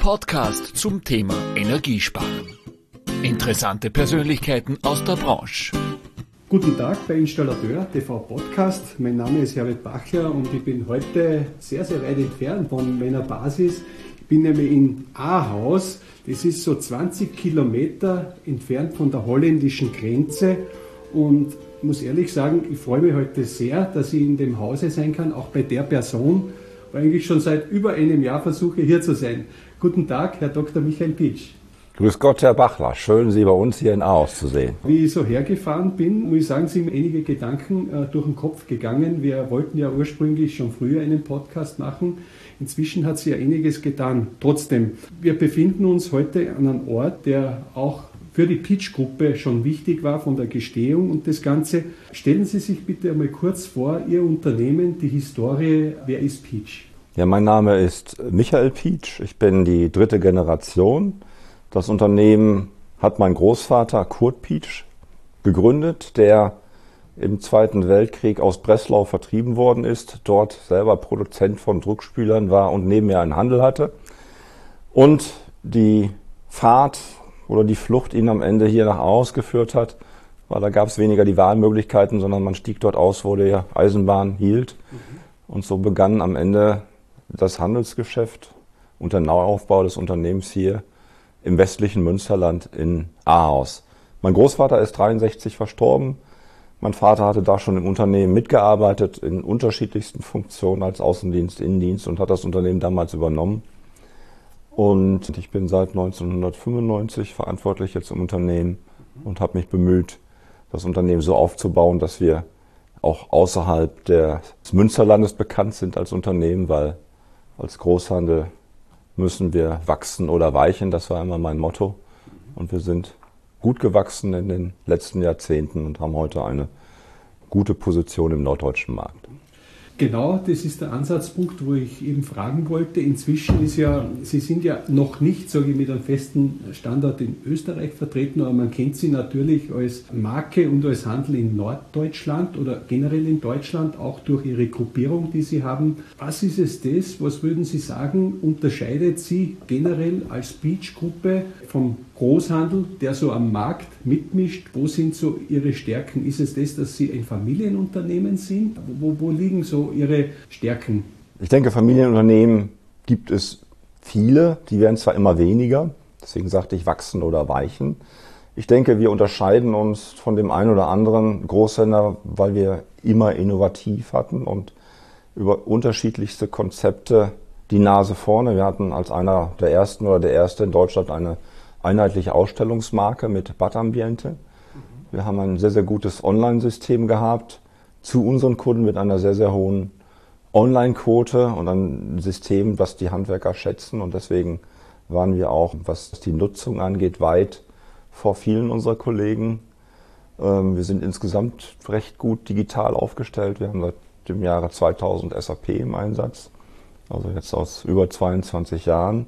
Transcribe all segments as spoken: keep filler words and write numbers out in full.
Podcast zum Thema Energiesparen. Interessante Persönlichkeiten aus der Branche. Guten Tag bei Installateur T V Podcast. Mein Name ist Herbert Bachler und ich bin heute sehr, sehr weit entfernt von meiner Basis. Ich bin nämlich in Ahaus. Das ist so zwanzig Kilometer entfernt von der holländischen Grenze. Und ich muss ehrlich sagen, ich freue mich heute sehr, dass ich in dem Hause sein kann, auch bei der Person, wo ich eigentlich schon seit über einem Jahr versuche, hier zu sein. Guten Tag, Herr Doktor Michael Pietsch. Grüß Gott, Herr Bachler. Schön, Sie bei uns hier in Ahaus zu sehen. Wie ich so hergefahren bin, muss ich sagen, sind mir einige Gedanken äh, durch den Kopf gegangen. Wir wollten ja ursprünglich schon früher einen Podcast machen. Inzwischen hat sich ja einiges getan. Trotzdem, wir befinden uns heute an einem Ort, der auch für die Pietsch-Gruppe schon wichtig war von der Gestehung und das Ganze. Stellen Sie sich bitte einmal kurz vor, Ihr Unternehmen, die Historie, wer ist Pietsch? Ja, mein Name ist Michael Pietsch. Ich bin die dritte Generation. Das Unternehmen hat mein Großvater Kurt Pietsch gegründet, der im Zweiten Weltkrieg aus Breslau vertrieben worden ist, dort selber Produzent von Druckspülern war und nebenher einen Handel hatte. Und die Fahrt oder die Flucht ihn am Ende hier nach Ahaus geführt hat, weil da gab es weniger die Wahlmöglichkeiten, sondern man stieg dort aus, wo die Eisenbahn hielt. Mhm. Und so begann am Ende das Handelsgeschäft und der Neuaufbau des Unternehmens hier im westlichen Münsterland in Ahaus. Mein Großvater ist dreiundsechzig verstorben. Mein Vater hatte da schon im Unternehmen mitgearbeitet, in unterschiedlichsten Funktionen als Außendienst, Innendienst und hat das Unternehmen damals übernommen. Und ich bin seit neunzehnhundertfünfundneunzig verantwortlich jetzt im Unternehmen und habe mich bemüht, das Unternehmen so aufzubauen, dass wir auch außerhalb des Münsterlandes bekannt sind als Unternehmen, weil als Großhandel müssen wir wachsen oder weichen. Das war immer mein Motto. Und wir sind gut gewachsen in den letzten Jahrzehnten und haben heute eine gute Position im norddeutschen Markt. Genau, das ist der Ansatzpunkt, wo ich eben fragen wollte. Inzwischen ist ja, Sie sind ja noch nicht, sage ich, mit einem festen Standort in Österreich vertreten, aber man kennt Sie natürlich als Marke und als Handel in Norddeutschland oder generell in Deutschland, auch durch Ihre Gruppierung, die Sie haben. Was ist es das, was würden Sie sagen, unterscheidet Sie generell als Pietsch-Gruppe vom Großhandel, der so am Markt mitmischt? Wo sind so Ihre Stärken? Ist es das, dass Sie ein Familienunternehmen sind? Wo, wo liegen so Ihre Stärken? Ich denke, Familienunternehmen gibt es viele, die werden zwar immer weniger, deswegen sagte ich wachsen oder weichen. Ich denke, wir unterscheiden uns von dem einen oder anderen Großhändler, weil wir immer innovativ hatten und über unterschiedlichste Konzepte die Nase vorne. Wir hatten als einer der ersten oder der erste in Deutschland eine einheitliche Ausstellungsmarke mit Badambiente. Wir haben ein sehr, sehr gutes Online-System gehabt zu unseren Kunden mit einer sehr, sehr hohen Online-Quote und ein System, das die Handwerker schätzen. Und deswegen waren wir auch, was die Nutzung angeht, weit vor vielen unserer Kollegen. Wir sind insgesamt recht gut digital aufgestellt. Wir haben seit dem Jahre zweitausend S A P im Einsatz, also jetzt aus über zweiundzwanzig Jahren.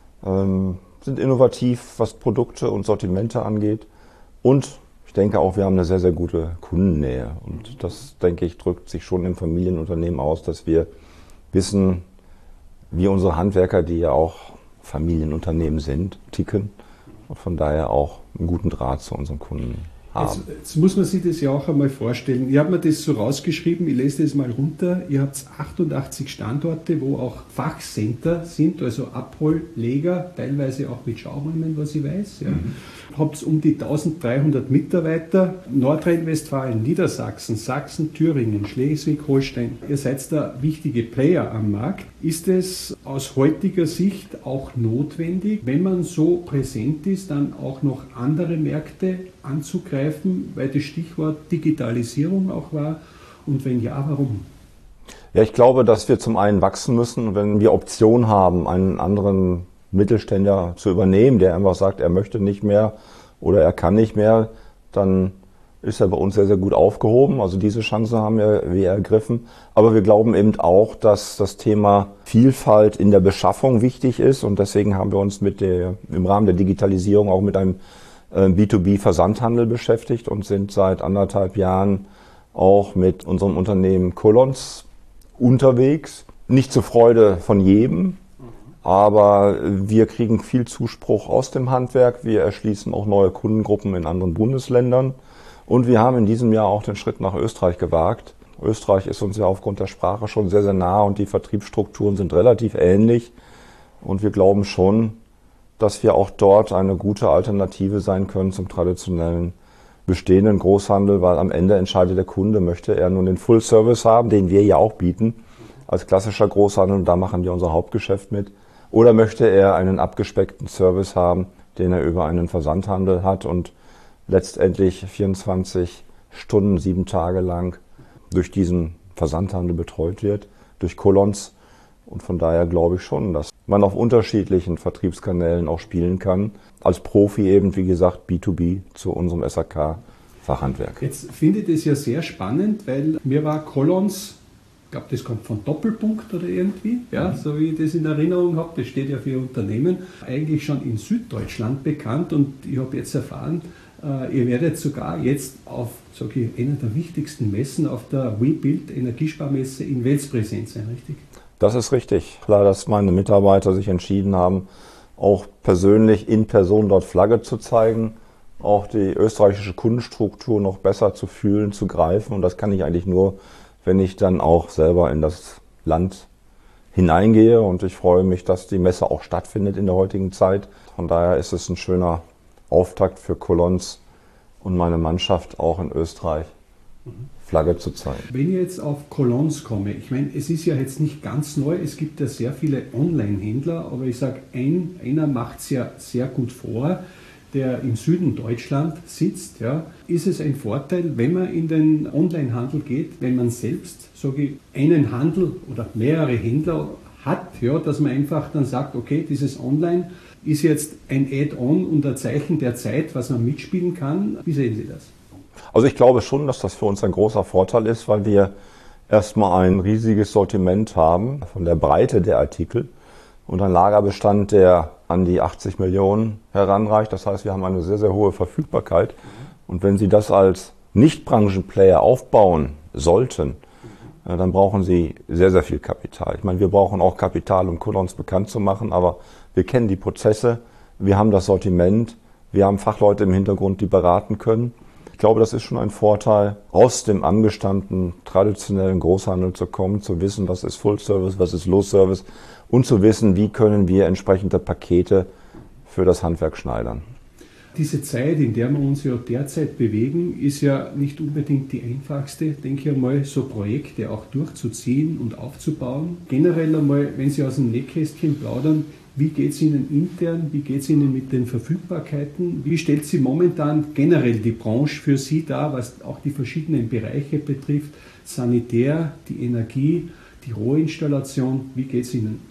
Sind innovativ, was Produkte und Sortimente angeht. Und ich denke auch, wir haben eine sehr, sehr gute Kundennähe. Und das, denke ich, drückt sich schon im Familienunternehmen aus, dass wir wissen, wie unsere Handwerker, die ja auch Familienunternehmen sind, ticken und von daher auch einen guten Draht zu unseren Kunden haben. Jetzt, jetzt muss man sich das ja auch einmal vorstellen. Ich habe mir das so rausgeschrieben, ich lese das mal runter. Ihr habt achtundachtzig Standorte, wo auch Fachcenter sind, also Abholleger, teilweise auch mit Schauräumen, was ich weiß. Ja. Mhm. Habt um die eintausenddreihundert Mitarbeiter, Nordrhein-Westfalen, Niedersachsen, Sachsen, Thüringen, Schleswig-Holstein. Ihr seid da wichtige Player am Markt. Ist es aus heutiger Sicht auch notwendig, wenn man so präsent ist, dann auch noch andere Märkte anzugreifen, weil das Stichwort Digitalisierung auch war? Und wenn ja, warum? Ja, ich glaube, dass wir zum einen wachsen müssen, wenn wir Option haben, einen anderen Mittelständler zu übernehmen, der einfach sagt, er möchte nicht mehr oder er kann nicht mehr, dann ist er bei uns sehr, sehr gut aufgehoben. Also diese Chance haben wir, wir ergriffen. Aber wir glauben eben auch, dass das Thema Vielfalt in der Beschaffung wichtig ist. Und deswegen haben wir uns mit der, im Rahmen der Digitalisierung auch mit einem B zwei B-Versandhandel beschäftigt und sind seit anderthalb Jahren auch mit unserem Unternehmen Kolons unterwegs. Nicht zur Freude von jedem, Aber wir kriegen viel Zuspruch aus dem Handwerk. Wir erschließen auch neue Kundengruppen in anderen Bundesländern. Und wir haben in diesem Jahr auch den Schritt nach Österreich gewagt. Österreich ist uns ja aufgrund der Sprache schon sehr, sehr nah und die Vertriebsstrukturen sind relativ ähnlich. Und wir glauben schon, dass wir auch dort eine gute Alternative sein können zum traditionellen bestehenden Großhandel, weil am Ende entscheidet der Kunde, möchte er nun den Full-Service haben, den wir ja auch bieten, als klassischer Großhandel, und da machen wir unser Hauptgeschäft mit, oder möchte er einen abgespeckten Service haben, den er über einen Versandhandel hat und letztendlich vierundzwanzig Stunden, sieben Tage lang durch diesen Versandhandel betreut wird, durch Kolons. Und von daher glaube ich schon, dass man auf unterschiedlichen Vertriebskanälen auch spielen kann. Als Profi eben, wie gesagt, B zwei B zu unserem S A K-Fachhandwerk. Jetzt finde ich das ja sehr spannend, weil mir war Kolons, ich glaube, das kommt von Doppelpunkt oder irgendwie, ja, so wie ich das in Erinnerung habe, das steht ja für Unternehmen, eigentlich schon in Süddeutschland bekannt, und ich habe jetzt erfahren, äh, ihr werdet sogar jetzt auf, sage ich, einer der wichtigsten Messen, auf der WeBuild Energiesparmesse in Wels präsent sein, richtig? Das ist richtig. Klar, dass meine Mitarbeiter sich entschieden haben, auch persönlich in Person dort Flagge zu zeigen, auch die österreichische Kundenstruktur noch besser zu fühlen, zu greifen. Und das kann ich eigentlich nur, wenn ich dann auch selber in das Land hineingehe. Und ich freue mich, dass die Messe auch stattfindet in der heutigen Zeit. Von daher ist es ein schöner Auftakt für Kolons und meine Mannschaft auch in Österreich, Flagge zu zeigen. Wenn ich jetzt auf Kolons komme, ich meine, es ist ja jetzt nicht ganz neu, es gibt ja sehr viele Online-Händler, aber ich sage, ein, einer macht es ja sehr gut vor, der im Süden Deutschland sitzt. Ja. Ist es ein Vorteil, wenn man in den Online-Handel geht, wenn man selbst, sage ich, einen Handel oder mehrere Händler hat, ja, dass man einfach dann sagt, okay, dieses Online ist jetzt ein Add-on und ein Zeichen der Zeit, was man mitspielen kann. Wie sehen Sie das? Also ich glaube schon, dass das für uns ein großer Vorteil ist, weil wir erstmal ein riesiges Sortiment haben von der Breite der Artikel und ein Lagerbestand, der an die achtzig Millionen heranreicht. Das heißt, wir haben eine sehr, sehr hohe Verfügbarkeit. Und wenn Sie das als Nicht-Branchen-Player aufbauen sollten, dann brauchen Sie sehr, sehr viel Kapital. Ich meine, wir brauchen auch Kapital, um Kolons bekannt zu machen, aber wir kennen die Prozesse, wir haben das Sortiment, wir haben Fachleute im Hintergrund, die beraten können. Ich glaube, das ist schon ein Vorteil, aus dem angestammten, traditionellen Großhandel zu kommen, zu wissen, was ist Full Service, was ist Low Service und zu wissen, wie können wir entsprechende Pakete für das Handwerk schneidern. Diese Zeit, in der wir uns ja derzeit bewegen, ist ja nicht unbedingt die einfachste, denke ich einmal, so Projekte auch durchzuziehen und aufzubauen. Generell einmal, wenn Sie aus dem Nähkästchen plaudern, wie geht es Ihnen intern, wie geht es Ihnen mit den Verfügbarkeiten, wie stellt Sie momentan generell die Branche für Sie dar, was auch die verschiedenen Bereiche betrifft, Sanitär, die Energie, die Rohinstallation, wie geht es Ihnen?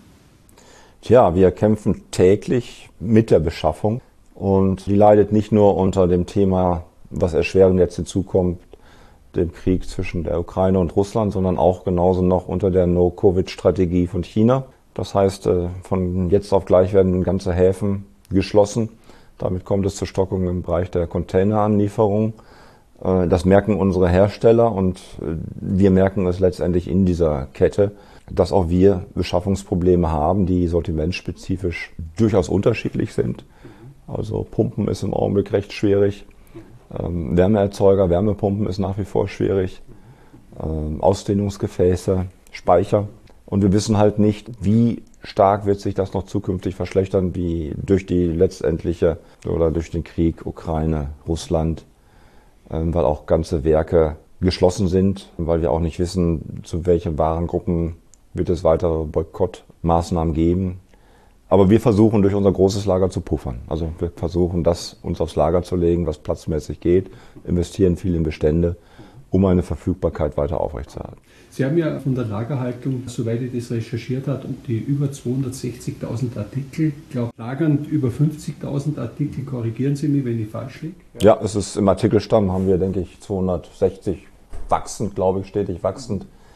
Tja, wir kämpfen täglich mit der Beschaffung. Und die leidet nicht nur unter dem Thema, was erschwerend jetzt hinzukommt, dem Krieg zwischen der Ukraine und Russland, sondern auch genauso noch unter der No-Covid-Strategie von China. Das heißt, von jetzt auf gleich werden ganze Häfen geschlossen. Damit kommt es zur Stockung im Bereich der Containeranlieferung. Das merken unsere Hersteller und wir merken es letztendlich in dieser Kette, dass auch wir Beschaffungsprobleme haben, die sortimentspezifisch durchaus unterschiedlich sind. Also Pumpen ist im Augenblick recht schwierig, ähm, Wärmeerzeuger, Wärmepumpen ist nach wie vor schwierig, ähm, Ausdehnungsgefäße, Speicher. Und wir wissen halt nicht, wie stark wird sich das noch zukünftig verschlechtern, wie durch die letztendliche oder durch den Krieg Ukraine, Russland, ähm, weil auch ganze Werke geschlossen sind, weil wir auch nicht wissen, zu welchen Warengruppen wird es weitere Boykottmaßnahmen geben. Aber wir versuchen, durch unser großes Lager zu puffern. Also wir versuchen, das uns aufs Lager zu legen, was platzmäßig geht, investieren viel in Bestände, um eine Verfügbarkeit weiter aufrechtzuerhalten. Sie haben ja von der Lagerhaltung, soweit ich das recherchiert habe, um die über zweihundertsechzigtausend Artikel, ich glaube, lagernd über fünfzigtausend Artikel, korrigieren Sie mich, wenn ich falsch liege. Ja, ja, es ist im Artikelstamm, haben wir, denke ich, zweihundertsechzig wachsend, glaube ich, stetig wachsend.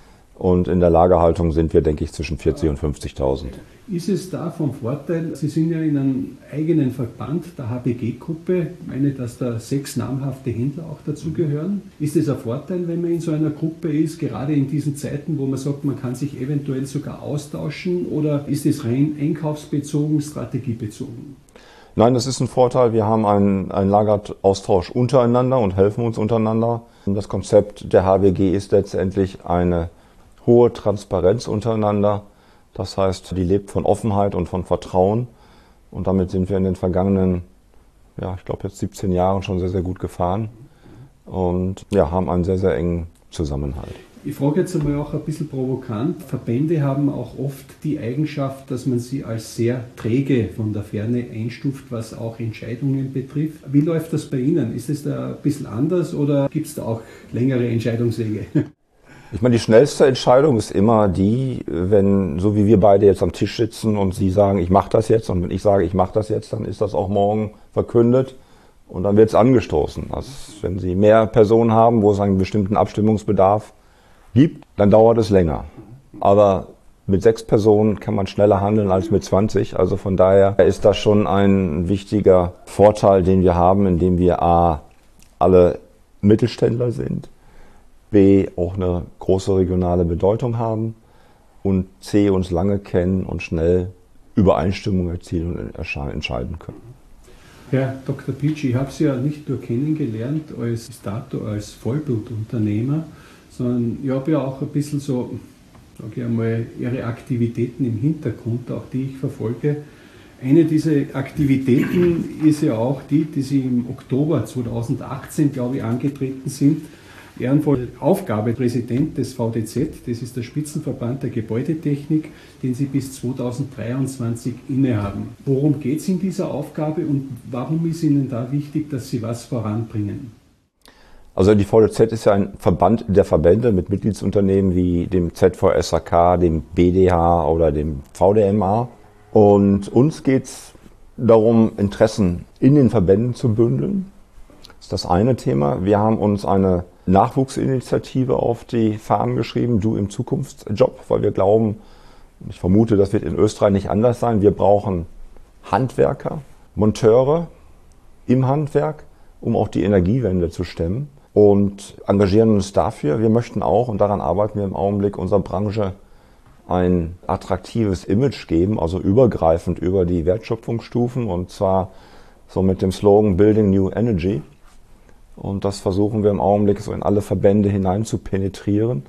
Und in der Lagerhaltung sind wir, denke ich, zwischen vierzig und fünfzigtausend. Ist es da vom Vorteil, Sie sind ja in einem eigenen Verband, der H B G-Gruppe, ich meine, dass da sechs namhafte Händler auch dazugehören. Ist es ein Vorteil, wenn man in so einer Gruppe ist, gerade in diesen Zeiten, wo man sagt, man kann sich eventuell sogar austauschen, oder ist es rein einkaufsbezogen, strategiebezogen? Nein, das ist ein Vorteil. Wir haben einen, einen Lageraustausch untereinander und helfen uns untereinander. Das Konzept der H B G ist letztendlich eine hohe Transparenz untereinander. Das heißt, die lebt von Offenheit und von Vertrauen. Und damit sind wir in den vergangenen, ja, ich glaube jetzt siebzehn Jahren schon sehr, sehr gut gefahren. Und ja, haben einen sehr, sehr engen Zusammenhalt. Ich frage jetzt einmal auch ein bisschen provokant. Verbände haben auch oft die Eigenschaft, dass man sie als sehr träge von der Ferne einstuft, was auch Entscheidungen betrifft. Wie läuft das bei Ihnen? Ist es da ein bisschen anders oder gibt es da auch längere Entscheidungswege? Ich meine, die schnellste Entscheidung ist immer die, wenn, so wie wir beide jetzt am Tisch sitzen und Sie sagen, ich mache das jetzt, und wenn ich sage, ich mache das jetzt, dann ist das auch morgen verkündet und dann wird es angestoßen. Also, wenn Sie mehr Personen haben, wo es einen bestimmten Abstimmungsbedarf gibt, dann dauert es länger. Aber mit sechs Personen kann man schneller handeln als mit zwanzig. Also von daher ist das schon ein wichtiger Vorteil, den wir haben, indem wir A, alle Mittelständler sind, B, auch eine große regionale Bedeutung haben und C, uns lange kennen und schnell Übereinstimmung erzielen und entscheiden können. Herr Doktor Pietsch, ich habe Sie ja nicht nur kennengelernt als bis dato als Vollblutunternehmer, sondern ich habe ja auch ein bisschen so, sage ich einmal, Ihre Aktivitäten im Hintergrund, auch die ich verfolge. Eine dieser Aktivitäten ist ja auch die, die Sie im Oktober zweitausendachtzehn, glaube ich, angetreten sind. Ehrenvolle Aufgabe, Präsident des V D Z, das ist der Spitzenverband der Gebäudetechnik, den Sie bis zweitausenddreiundzwanzig innehaben. Worum geht es in dieser Aufgabe und warum ist Ihnen da wichtig, dass Sie was voranbringen? Also die V D Z ist ja ein Verband der Verbände mit Mitgliedsunternehmen wie dem Z V S H K, dem B D H oder dem V D M A. Und uns geht es darum, Interessen in den Verbänden zu bündeln. Das ist das eine Thema. Wir haben uns eine Nachwuchsinitiative auf die Fahnen geschrieben, Du im Zukunftsjob, weil wir glauben, ich vermute, das wird in Österreich nicht anders sein, wir brauchen Handwerker, Monteure im Handwerk, um auch die Energiewende zu stemmen, und engagieren uns dafür. Wir möchten auch, und daran arbeiten wir im Augenblick, unserer Branche ein attraktives Image geben, also übergreifend über die Wertschöpfungsstufen, und zwar so mit dem Slogan Building New Energy. Und das versuchen wir im Augenblick so in alle Verbände hinein zu penetrieren,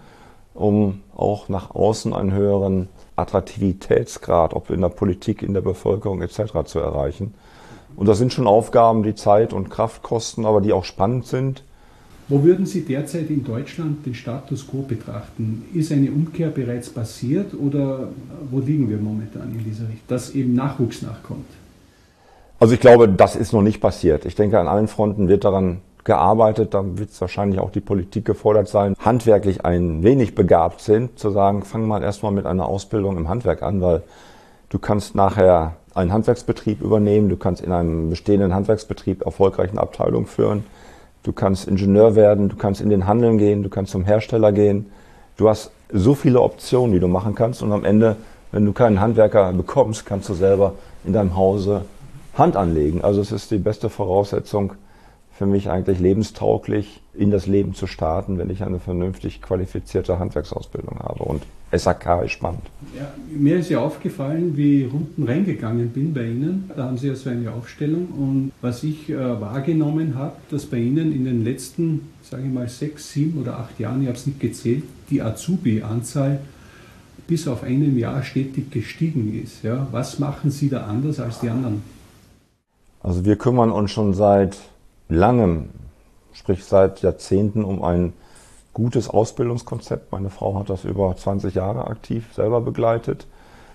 um auch nach außen einen höheren Attraktivitätsgrad, ob in der Politik, in der Bevölkerung et cetera zu erreichen. Und das sind schon Aufgaben, die Zeit und Kraft kosten, aber die auch spannend sind. Wo würden Sie derzeit in Deutschland den Status quo betrachten? Ist eine Umkehr bereits passiert oder wo liegen wir momentan in dieser Richtung, dass eben Nachwuchs nachkommt? Also ich glaube, das ist noch nicht passiert. Ich denke, an allen Fronten wird daran gearbeitet, da wird es wahrscheinlich auch die Politik gefordert sein, handwerklich ein wenig begabt sind, zu sagen, fang mal erstmal mit einer Ausbildung im Handwerk an, weil du kannst nachher einen Handwerksbetrieb übernehmen, du kannst in einem bestehenden Handwerksbetrieb erfolgreich eine Abteilung führen, du kannst Ingenieur werden, du kannst in den Handel gehen, du kannst zum Hersteller gehen. Du hast so viele Optionen, die du machen kannst, und am Ende, wenn du keinen Handwerker bekommst, kannst du selber in deinem Hause Hand anlegen. Also es ist die beste Voraussetzung für mich eigentlich lebenstauglich in das Leben zu starten, wenn ich eine vernünftig qualifizierte Handwerksausbildung habe. Und S H K ist spannend. Ja, mir ist ja aufgefallen, wie ich unten reingegangen bin bei Ihnen. Da haben Sie ja so eine Aufstellung. Und was ich äh, wahrgenommen habe, dass bei Ihnen in den letzten, sage ich mal, sechs, sieben oder acht Jahren, ich habe es nicht gezählt, die Azubi-Anzahl bis auf einem Jahr stetig gestiegen ist. Ja, was machen Sie da anders als die anderen? Also wir kümmern uns schon seit langem, sprich seit Jahrzehnten, um ein gutes Ausbildungskonzept. Meine Frau hat das über zwanzig Jahre aktiv selber begleitet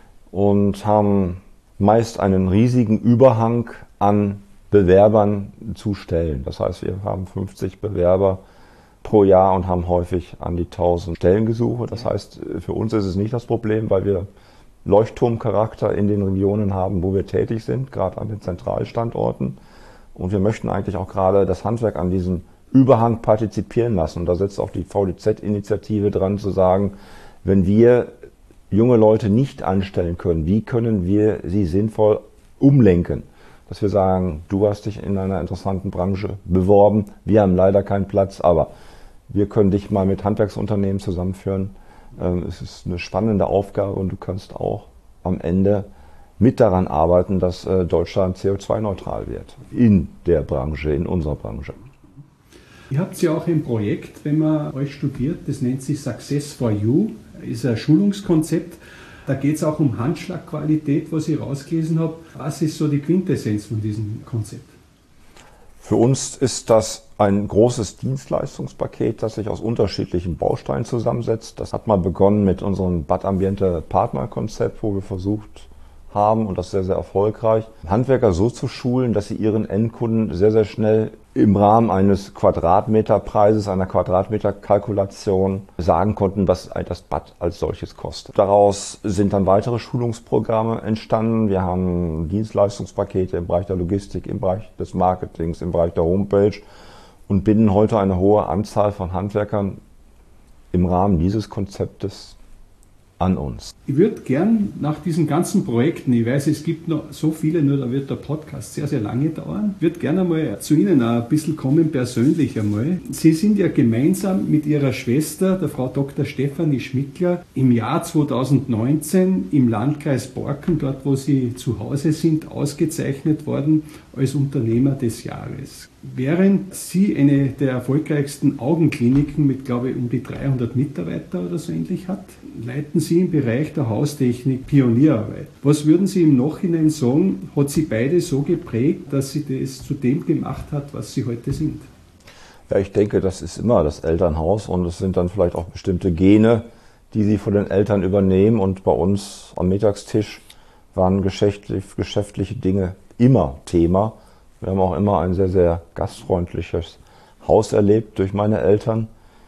und haben meist einen riesigen Überhang an Bewerbern zu stellen. Das heißt, wir haben fünfzig Bewerber pro Jahr und haben häufig an die tausend Stellengesuche. Das heißt, für uns ist es nicht das Problem, weil wir Leuchtturmcharakter in den Regionen haben, wo wir tätig sind, gerade an den Zentralstandorten. Und wir möchten eigentlich auch gerade das Handwerk an diesem Überhang partizipieren lassen. Und da setzt auch die V D Z-Initiative dran, zu sagen, wenn wir junge Leute nicht anstellen können, wie können wir sie sinnvoll umlenken? Dass wir sagen, du hast dich in einer interessanten Branche beworben, wir haben leider keinen Platz, aber wir können dich mal mit Handwerksunternehmen zusammenführen. Es ist eine spannende Aufgabe und du kannst auch am Ende mit daran arbeiten, dass Deutschland C O zwei neutral wird. In der Branche, in unserer Branche. Ihr habt ja auch ein Projekt, wenn man euch studiert, das nennt sich Success for You, ist ein Schulungskonzept. Da geht es auch um Handschlagqualität, was ich rausgelesen habe. Was ist so die Quintessenz von diesem Konzept? Für uns ist das ein großes Dienstleistungspaket, das sich aus unterschiedlichen Bausteinen zusammensetzt. Das hat mal begonnen mit unserem Bad Ambiente Partnerkonzept, wo wir versucht haben, und das sehr, sehr erfolgreich, Handwerker so zu schulen, dass sie ihren Endkunden sehr, sehr schnell im Rahmen eines Quadratmeterpreises, einer Quadratmeterkalkulation sagen konnten, was das Bad als solches kostet. Daraus sind dann weitere Schulungsprogramme entstanden. Wir haben Dienstleistungspakete im Bereich der Logistik, im Bereich des Marketings, im Bereich der Homepage und binden heute eine hohe Anzahl von Handwerkern im Rahmen dieses Konzeptes an uns. Ich würde gern nach diesen ganzen Projekten, ich weiß, es gibt noch so viele, nur da wird der Podcast sehr, sehr lange dauern, würde gerne einmal zu Ihnen auch ein bisschen kommen, persönlich einmal. Sie sind ja gemeinsam mit Ihrer Schwester, der Frau Doktor Stefanie Schmickler, im Jahr zweitausendneunzehn im Landkreis Borken, dort wo Sie zu Hause sind, ausgezeichnet worden als Unternehmer des Jahres. Während Sie eine der erfolgreichsten Augenkliniken mit, glaube ich, um die dreihundert Mitarbeiter oder so ähnlich hat, leiten Sie im Bereich der Haustechnik Pionierarbeit. Was würden Sie im Nachhinein sagen, hat Sie beide so geprägt, dass Sie das zu dem gemacht hat, was Sie heute sind? Ja, ich denke, das ist immer das Elternhaus und es sind dann vielleicht auch bestimmte Gene, die Sie von den Eltern übernehmen. Und bei uns am Mittagstisch waren geschäftlich, geschäftliche Dinge immer Thema. Wir haben auch immer ein sehr, sehr gastfreundliches Haus erlebt durch meine Eltern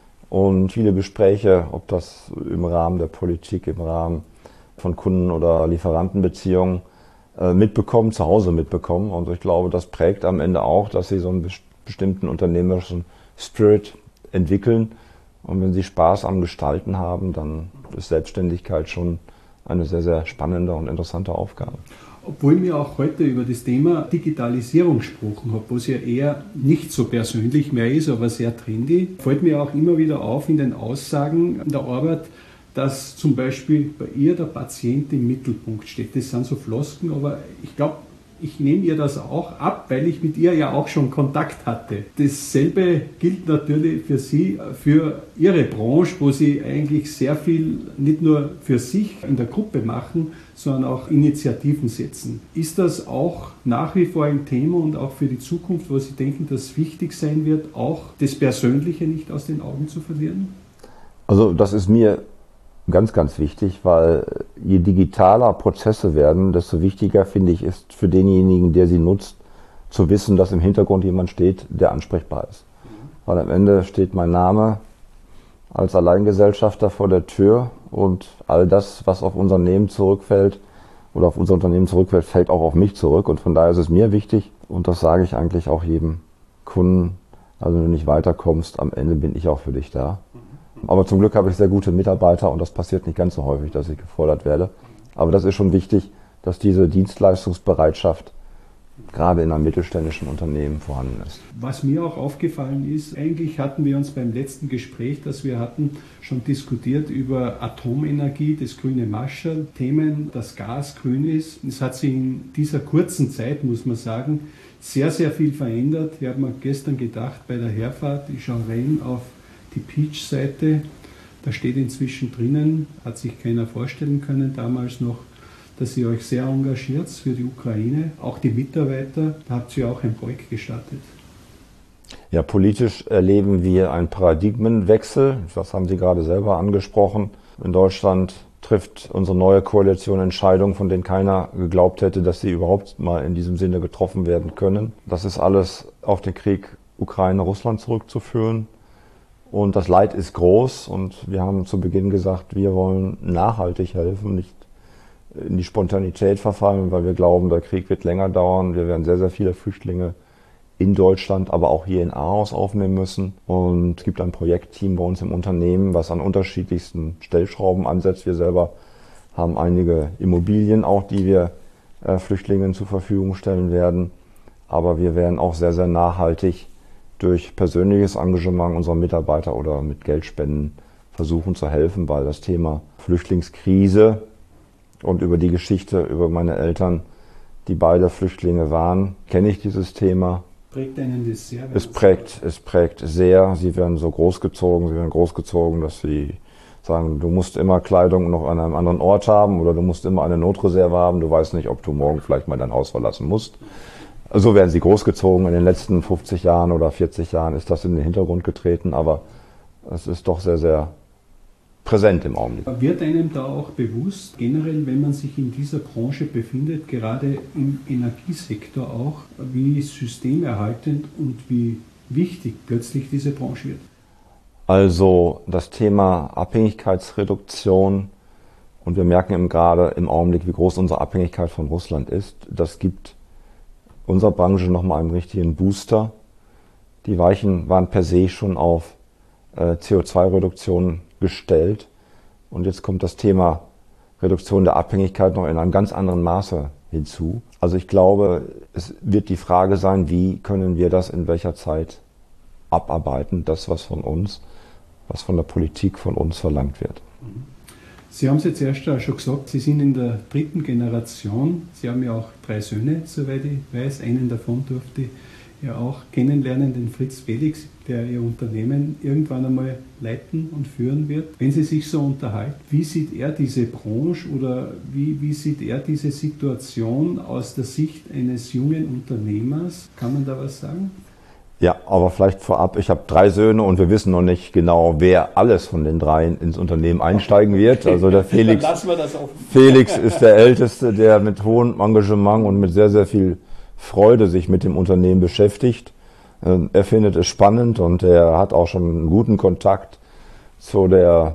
und viele Gespräche, ob das im Rahmen der Politik, im Rahmen von Kunden- oder Lieferantenbeziehungen äh, mitbekommen, zu Hause mitbekommen. Und ich glaube, das prägt am Ende auch, dass sie so einen bestimmten unternehmerischen Spirit entwickeln. Und wenn sie Spaß am Gestalten haben, dann ist Selbstständigkeit schon eine sehr, sehr spannende und interessante Aufgabe. Obwohl wir auch heute über das Thema Digitalisierung gesprochen haben, was ja eher nicht so persönlich mehr ist, aber sehr trendy, fällt mir auch immer wieder auf in den Aussagen der Arbeit, dass zum Beispiel bei ihr der Patient im Mittelpunkt steht. Das sind so Flosken, aber ich glaube, ich nehme ihr das auch ab, weil ich mit ihr ja auch schon Kontakt hatte. Dasselbe gilt natürlich für Sie, für Ihre Branche, wo Sie eigentlich sehr viel nicht nur für sich in der Gruppe machen, sondern auch Initiativen setzen. Ist das auch nach wie vor ein Thema und auch für die Zukunft, wo Sie denken, dass es wichtig sein wird, auch das Persönliche nicht aus den Augen zu verlieren? Also das ist mir ganz, ganz wichtig, weil je digitaler Prozesse werden, desto wichtiger, finde ich, ist für denjenigen, der sie nutzt, zu wissen, dass im Hintergrund jemand steht, der ansprechbar ist. Weil am Ende steht mein Name als Alleingesellschafter vor der Tür und all das, was auf unser Unternehmen zurückfällt oder auf unser Unternehmen zurückfällt, fällt auch auf mich zurück. Und von daher ist es mir wichtig, und das sage ich eigentlich auch jedem Kunden, also wenn du nicht weiterkommst, am Ende bin ich auch für dich da. Aber zum Glück habe ich sehr gute Mitarbeiter und das passiert nicht ganz so häufig, dass ich gefordert werde. Aber das ist schon wichtig, dass diese Dienstleistungsbereitschaft gerade in einem mittelständischen Unternehmen vorhanden ist. Was mir auch aufgefallen ist, eigentlich hatten wir uns beim letzten Gespräch, das wir hatten, schon diskutiert über Atomenergie, das grüne Mascherl, Themen, dass Gas grün ist. Es hat sich in dieser kurzen Zeit, muss man sagen, sehr, sehr viel verändert. Ich habe mir gestern gedacht, bei der Herfahrt, ich schaue rein auf die Peach-Seite, da steht inzwischen drinnen, hat sich keiner vorstellen können damals noch, dass ihr euch sehr engagiert für die Ukraine, auch die Mitarbeiter, da habt ihr auch ein Projekt gestartet. Ja, politisch erleben wir einen Paradigmenwechsel, das haben Sie gerade selber angesprochen. In Deutschland trifft unsere neue Koalition Entscheidungen, von denen keiner geglaubt hätte, dass sie überhaupt mal in diesem Sinne getroffen werden können. Das ist alles auf den Krieg Ukraine-Russland zurückzuführen. Und das Leid ist groß und wir haben zu Beginn gesagt, wir wollen nachhaltig helfen, nicht in die Spontanität verfallen, weil wir glauben, der Krieg wird länger dauern. Wir werden sehr, sehr viele Flüchtlinge in Deutschland, aber auch hier in Aarhus aufnehmen müssen. Und es gibt ein Projektteam bei uns im Unternehmen, was an unterschiedlichsten Stellschrauben ansetzt. Wir selber haben einige Immobilien auch, die wir äh, Flüchtlingen zur Verfügung stellen werden. Aber wir werden auch sehr, sehr nachhaltig durch persönliches Engagement unserer Mitarbeiter oder mit Geldspenden versuchen zu helfen, weil das Thema Flüchtlingskrise und über die Geschichte über meine Eltern, die beide Flüchtlinge waren, kenne ich dieses Thema. Prägt einen das sehr? Es prägt, es prägt sehr. Sie werden so großgezogen, sie werden großgezogen, dass sie sagen, du musst immer Kleidung noch an einem anderen Ort haben oder du musst immer eine Notreserve haben. Du weißt nicht, ob du morgen vielleicht mal dein Haus verlassen musst. So werden sie großgezogen. In den letzten fünfzig Jahren oder vierzig Jahren ist das in den Hintergrund getreten, aber es ist doch sehr, sehr präsent im Augenblick. Wird einem da auch bewusst, generell, wenn man sich in dieser Branche befindet, gerade im Energiesektor auch, wie systemerhaltend und wie wichtig plötzlich diese Branche wird? Also das Thema Abhängigkeitsreduktion, und wir merken eben gerade im Augenblick, wie groß unsere Abhängigkeit von Russland ist, das gibt unserer Branche nochmal einen richtigen Booster. Die Weichen waren per se schon auf äh, C O zwei Reduktion gestellt. Und jetzt kommt das Thema Reduktion der Abhängigkeit noch in einem ganz anderen Maße hinzu. Also ich glaube, es wird die Frage sein, wie können wir das in welcher Zeit abarbeiten, das, was von uns, was von der Politik von uns verlangt wird. Sie haben es jetzt erst schon gesagt, Sie sind in der dritten Generation. Sie haben ja auch drei Söhne, soweit ich weiß. Einen davon durfte ich ja auch kennenlernen, den Fritz Felix, der Ihr Unternehmen irgendwann einmal leiten und führen wird. Wenn Sie sich so unterhalten, wie sieht er diese Branche oder wie, wie sieht er diese Situation aus der Sicht eines jungen Unternehmers? Kann man da was sagen? Ja, aber vielleicht vorab, ich habe drei Söhne und wir wissen noch nicht genau, wer alles von den dreien ins Unternehmen einsteigen wird. Also der Felix, Felix ist der Älteste, der mit hohem Engagement und mit sehr, sehr viel Freude sich mit dem Unternehmen beschäftigt. Er findet es spannend und er hat auch schon einen guten Kontakt zu der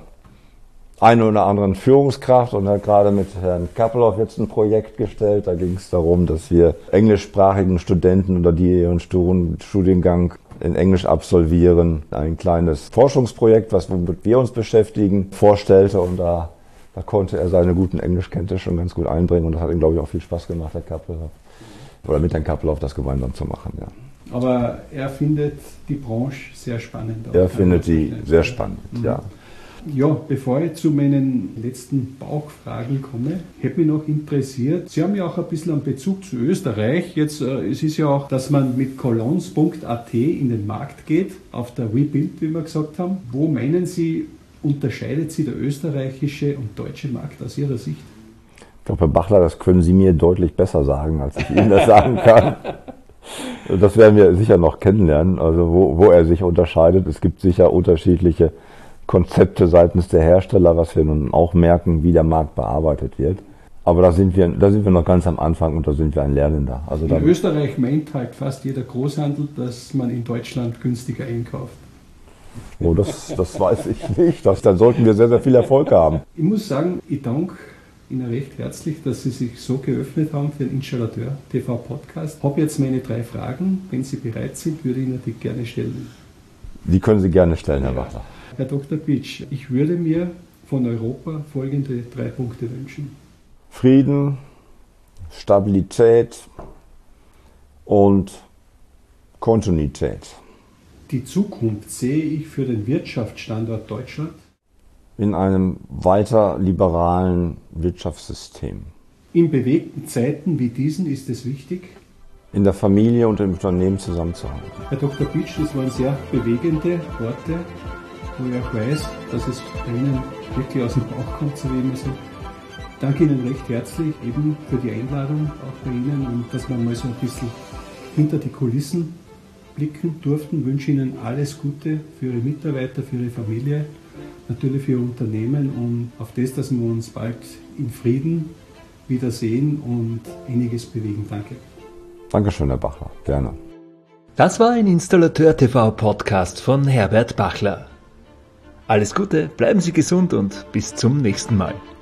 einen oder anderen Führungskraft und hat gerade mit Herrn Kappelhoff jetzt ein Projekt gestellt. Da ging es darum, dass wir englischsprachigen Studenten oder die ihren Studiengang in Englisch absolvieren, ein kleines Forschungsprojekt, was womit wir uns beschäftigen, vorstellte und da, da konnte er seine guten Englischkenntnisse schon ganz gut einbringen und das hat ihm, glaube ich, auch viel Spaß gemacht, Herr Kappelhoff. Oder mit Herrn Kappelhoff das gemeinsam zu machen, ja. Aber er findet die Branche sehr spannend. Er findet die sehr spannend, mhm. ja. Ja, bevor ich zu meinen letzten Bauchfragen komme, hätte mich noch interessiert, Sie haben ja auch ein bisschen einen Bezug zu Österreich. Jetzt, äh, es ist ja auch, dass man mit colons punkt a t in den Markt geht, auf der WeBuild, wie wir gesagt haben. Wo meinen Sie, unterscheidet sich der österreichische und deutsche Markt aus Ihrer Sicht? Ich glaube, Herr Bachler, das können Sie mir deutlich besser sagen, als ich Ihnen das sagen kann. Das werden wir sicher noch kennenlernen, also wo, wo er sich unterscheidet. Es gibt sicher unterschiedliche Konzepte seitens der Hersteller, was wir nun auch merken, wie der Markt bearbeitet wird. Aber da sind wir, da sind wir noch ganz am Anfang und da sind wir ein Lernender. Also in Österreich meint halt fast jeder Großhandel, dass man in Deutschland günstiger einkauft. Oh, das, das weiß ich nicht. Das, dann sollten wir sehr, sehr viel Erfolg haben. Ich muss sagen, ich danke Ihnen recht herzlich, dass Sie sich so geöffnet haben für den Installateur T V Podcast. Ich habe jetzt meine drei Fragen. Wenn Sie bereit sind, würde ich Ihnen die gerne stellen. Die können Sie gerne stellen, Herr Bachler. Herr Doktor Pitsch, ich würde mir von Europa folgende drei Punkte wünschen. Frieden, Stabilität und Kontinuität. Die Zukunft sehe ich für den Wirtschaftsstandort Deutschland in einem weiter liberalen Wirtschaftssystem. In bewegten Zeiten wie diesen ist es wichtig, in der Familie und im Unternehmen zusammenzuhalten. Herr Doktor Pitsch, das waren sehr bewegende Worte, wo ich auch weiß, dass es bei Ihnen wirklich aus dem Bauch kommt, so wie immer so. Ich danke Ihnen recht herzlich eben für die Einladung, auch bei Ihnen, und dass wir mal so ein bisschen hinter die Kulissen blicken durften. Ich wünsche Ihnen alles Gute für Ihre Mitarbeiter, für Ihre Familie, natürlich für Ihr Unternehmen und auf das, dass wir uns bald in Frieden wiedersehen und einiges bewegen. Danke. Dankeschön, Herr Bachler. Gerne. Das war ein Installateur-T V-Podcast von Herbert Bachler. Alles Gute, bleiben Sie gesund und bis zum nächsten Mal.